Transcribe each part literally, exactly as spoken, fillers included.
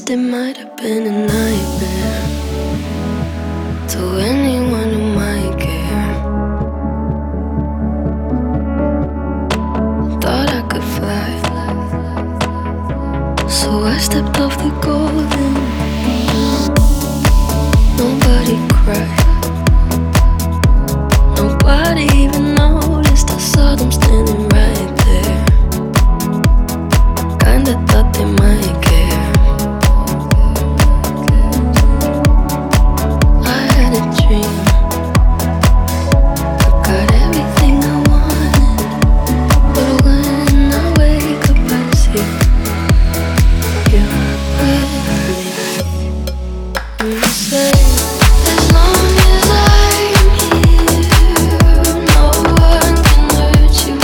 least it might have been a nightmare to anyone who might care. Thought I could fly, so I stepped off the golden. Nobody cried, nobody even noticed. I saw them standing right there. Kinda thought they might care. I had a dream, I got everything I wanted, but when I wake up I see you with me. And you say, as long as I'm here, no one can hurt you.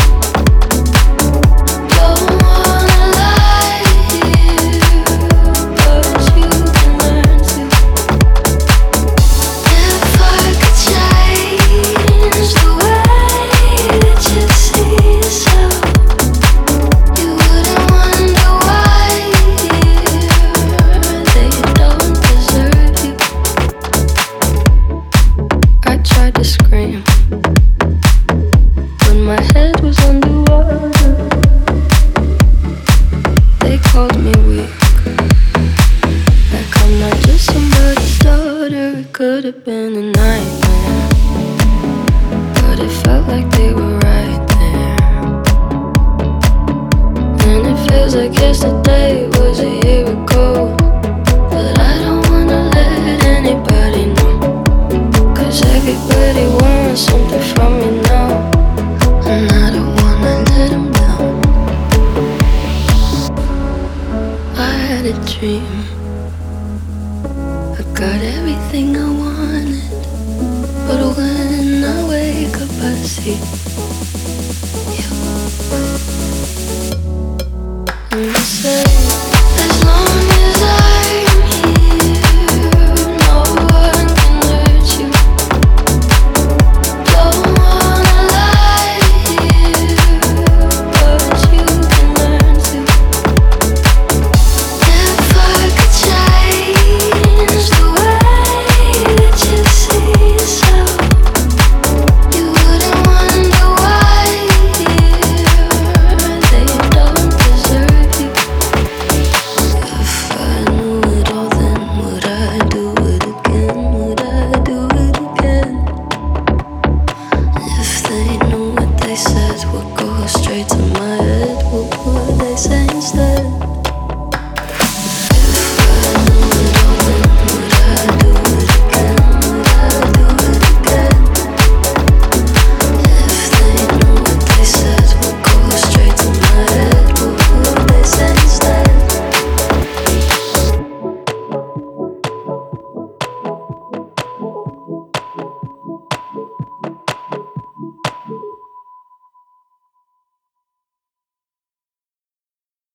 Don't wanna lie here, but you can learn to. If I could change the way that you see yourself, you wouldn't wonder why they don't deserve you. I tried to scream when my head was underwater. They called me weak, like I'm not just somebody's daughter. It could have been a nightmare, but it felt like they were right there. And it feels like yesterday was a year ago, but I don't wanna let anybody know, 'cause everybody wants something from me now, and I don't wanna let them down. I had a dream, I got everything I wanted, but when I wake up I see you. And you say,